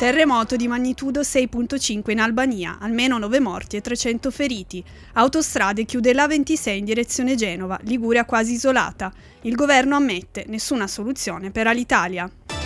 Terremoto di magnitudo 6.5 in Albania, almeno 9 morti e 300 feriti. Autostrade chiude l'A26 in direzione Genova, Liguria quasi isolata. Il governo ammette, nessuna soluzione per Alitalia.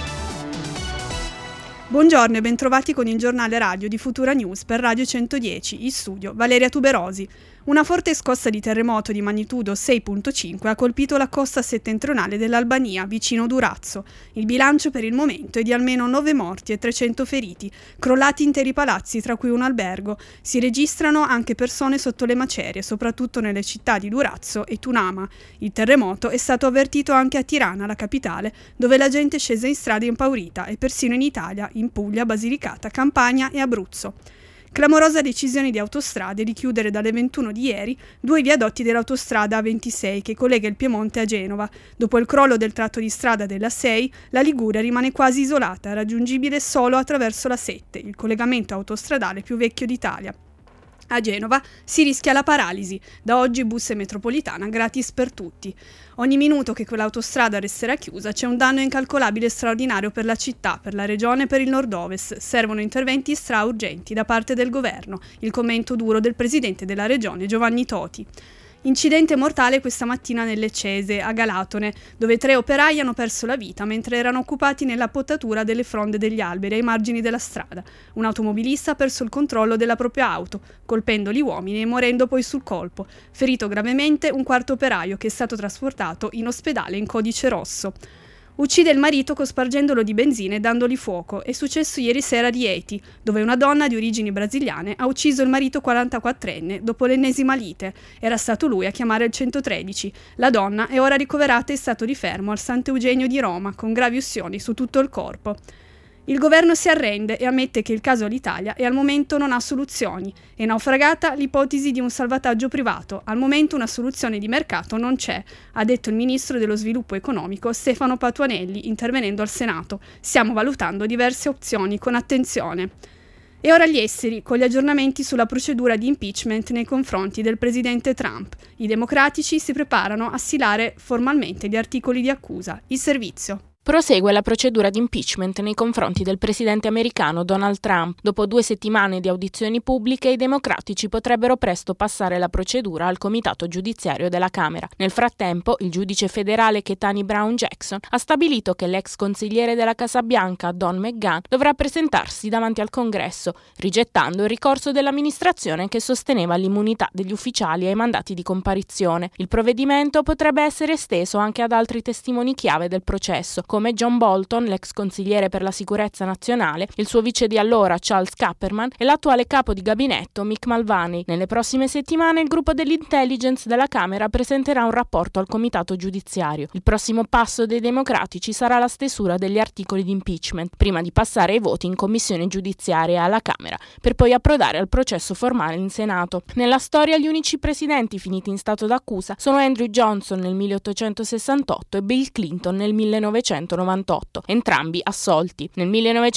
Buongiorno e bentrovati con il giornale radio di Futura News per Radio 110, in studio Valeria Tuberosi. Una forte scossa di terremoto di magnitudo 6.5 ha colpito la costa settentrionale dell'Albania, vicino Durazzo. Il bilancio per il momento è di almeno 9 morti e 300 feriti, crollati interi palazzi, tra cui un albergo. Si registrano anche persone sotto le macerie, soprattutto nelle città di Durazzo e Tunama. Il terremoto è stato avvertito anche a Tirana, la capitale, dove la gente è scesa in strada impaurita, e persino in Italia, in Puglia, Basilicata, Campania e Abruzzo. Clamorosa decisione di Autostrade di chiudere dalle 21 di ieri 2 viadotti dell'autostrada A26 che collega il Piemonte a Genova. Dopo il crollo del tratto di strada della 6, la Liguria rimane quasi isolata, raggiungibile solo attraverso la 7, il collegamento autostradale più vecchio d'Italia. A Genova si rischia la paralisi, da oggi bus e metropolitana gratis per tutti. Ogni minuto che quell'autostrada resterà chiusa c'è un danno incalcolabile e straordinario per la città, per la regione e per il nord-ovest. Servono interventi straurgenti da parte del governo. Il commento duro del presidente della regione Giovanni Toti. Incidente mortale questa mattina nel Leccese, a Galatone, dove 3 operai hanno perso la vita mentre erano occupati nella potatura delle fronde degli alberi ai margini della strada. Un automobilista ha perso il controllo della propria auto, colpendo gli uomini e morendo poi sul colpo. Ferito gravemente un quarto operaio che è stato trasportato in ospedale in codice rosso. Uccide il marito cospargendolo di benzina e dandogli fuoco. È successo ieri sera a Rieti, dove una donna di origini brasiliane ha ucciso il marito 44enne dopo l'ennesima lite. Era stato lui a chiamare il 113. La donna è ora ricoverata in stato di fermo al Sant'Eugenio di Roma, con gravi ustioni su tutto il corpo. Il governo si arrende e ammette che il caso Alitalia e al momento non ha soluzioni. È naufragata l'ipotesi di un salvataggio privato. Al momento una soluzione di mercato non c'è, ha detto il ministro dello sviluppo economico Stefano Patuanelli, intervenendo al Senato. Stiamo valutando diverse opzioni con attenzione. E ora gli esteri, con gli aggiornamenti sulla procedura di impeachment nei confronti del presidente Trump. I democratici si preparano a stilare formalmente gli articoli di accusa. Il servizio. Prosegue la procedura di impeachment nei confronti del presidente americano Donald Trump. Dopo 2 settimane di audizioni pubbliche, i democratici potrebbero presto passare la procedura al comitato giudiziario della Camera. Nel frattempo, il giudice federale Ketanji Brown Jackson ha stabilito che l'ex consigliere della Casa Bianca, Don McGahn, dovrà presentarsi davanti al Congresso, rigettando il ricorso dell'amministrazione che sosteneva l'immunità degli ufficiali ai mandati di comparizione. Il provvedimento potrebbe essere esteso anche ad altri testimoni chiave del processo, come John Bolton, l'ex consigliere per la sicurezza nazionale, il suo vice di allora Charles Kupperman e l'attuale capo di gabinetto Mick Mulvaney. Nelle prossime settimane il gruppo dell'intelligence della Camera presenterà un rapporto al comitato giudiziario. Il prossimo passo dei democratici sarà la stesura degli articoli di impeachment, prima di passare ai voti in commissione giudiziaria alla Camera, per poi approdare al processo formale in Senato. Nella storia gli unici presidenti finiti in stato d'accusa sono Andrew Johnson nel 1868 e Bill Clinton nel 1998, entrambi assolti. Nel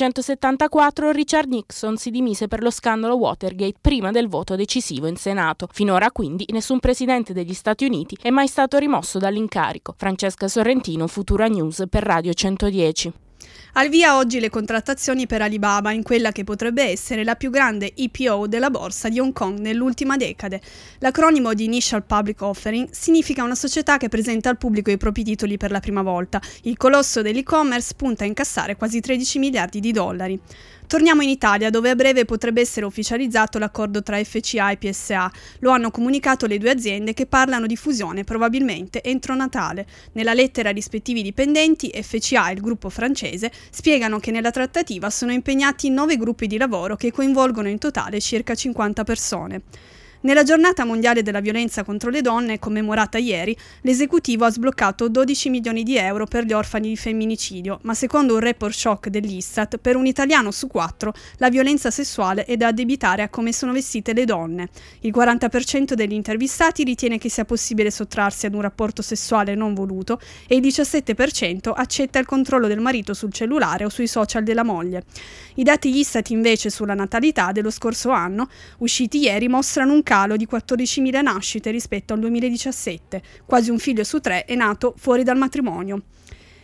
1974 Richard Nixon si dimise per lo scandalo Watergate prima del voto decisivo in Senato. Finora quindi nessun presidente degli Stati Uniti è mai stato rimosso dall'incarico. Francesca Sorrentino, Futura News per Radio 110. Al via oggi le contrattazioni per Alibaba in quella che potrebbe essere la più grande IPO della borsa di Hong Kong nell'ultima decade. L'acronimo di Initial Public Offering significa una società che presenta al pubblico i propri titoli per la prima volta. Il colosso dell'e-commerce punta a incassare quasi 13 miliardi di dollari. Torniamo in Italia, dove a breve potrebbe essere ufficializzato l'accordo tra FCA e PSA. Lo hanno comunicato le 2 aziende che parlano di fusione probabilmente entro Natale. Nella lettera ai rispettivi dipendenti, FCA e il gruppo francese spiegano che nella trattativa sono impegnati 9 gruppi di lavoro che coinvolgono in totale circa 50 persone. Nella giornata mondiale della violenza contro le donne, commemorata ieri, l'esecutivo ha sbloccato 12 milioni di euro per gli orfani di femminicidio, ma secondo un report shock dell'Istat, per un italiano su 4 la violenza sessuale è da addebitare a come sono vestite le donne. Il 40% degli intervistati ritiene che sia possibile sottrarsi ad un rapporto sessuale non voluto e il 17% accetta il controllo del marito sul cellulare o sui social della moglie. I dati Istat invece sulla natalità dello scorso anno, usciti ieri, mostrano un calo di 14.000 nascite rispetto al 2017. Quasi un figlio su 3 è nato fuori dal matrimonio.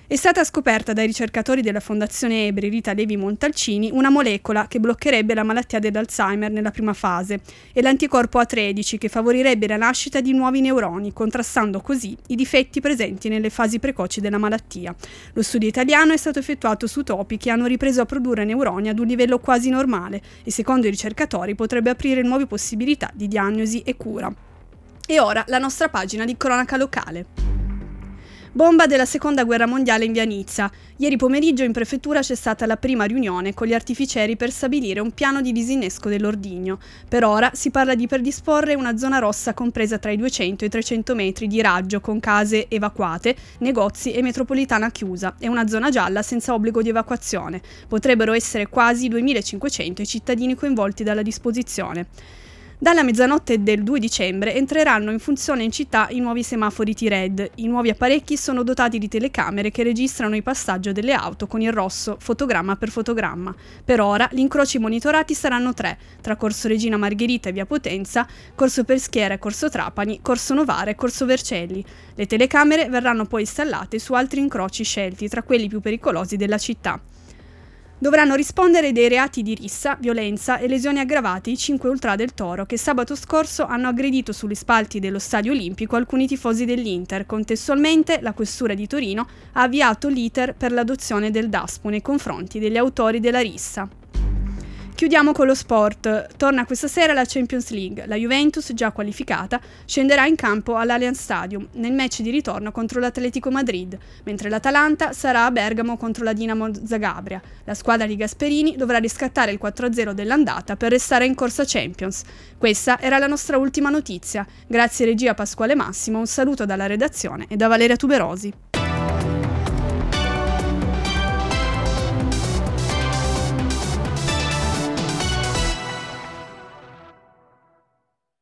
È stata scoperta dai ricercatori della Fondazione Ebri Rita Levi Montalcini una molecola che bloccherebbe la malattia dell'Alzheimer nella prima fase e l'anticorpo A13 che favorirebbe la nascita di nuovi neuroni, contrastando così i difetti presenti nelle fasi precoci della malattia. Lo studio italiano è stato effettuato su topi che hanno ripreso a produrre neuroni ad un livello quasi normale e secondo i ricercatori potrebbe aprire nuove possibilità di diagnosi e cura. E ora la nostra pagina di cronaca locale. Bomba della Seconda Guerra Mondiale in via Nizza. Ieri pomeriggio in prefettura c'è stata la prima riunione con gli artificieri per stabilire un piano di disinnesco dell'ordigno. Per ora si parla di predisporre una zona rossa compresa tra i 200 e i 300 metri di raggio con case evacuate, negozi e metropolitana chiusa e una zona gialla senza obbligo di evacuazione. Potrebbero essere quasi 2500 i cittadini coinvolti dalla disposizione. Dalla mezzanotte del 2 dicembre entreranno in funzione in città i nuovi semafori T-Red. I nuovi apparecchi sono dotati di telecamere che registrano il passaggio delle auto con il rosso, fotogramma per fotogramma. Per ora gli incroci monitorati saranno 3, tra Corso Regina Margherita e via Potenza, Corso Peschiera e Corso Trapani, Corso Novara e Corso Vercelli. Le telecamere verranno poi installate su altri incroci scelti, tra quelli più pericolosi della città. Dovranno rispondere dei reati di rissa, violenza e lesioni aggravate i 5 ultra del Toro che sabato scorso hanno aggredito sugli spalti dello Stadio Olimpico alcuni tifosi dell'Inter. Contestualmente la Questura di Torino ha avviato l'iter per l'adozione del DASPO nei confronti degli autori della rissa. Chiudiamo con lo sport. Torna questa sera la Champions League. La Juventus, già qualificata, scenderà in campo all'Allianz Stadium nel match di ritorno contro l'Atletico Madrid, mentre l'Atalanta sarà a Bergamo contro la Dinamo Zagabria. La squadra di Gasperini dovrà riscattare il 4-0 dell'andata per restare in corsa Champions. Questa era la nostra ultima notizia. Grazie regia Pasquale Massimo, un saluto dalla redazione e da Valeria Tuberosi.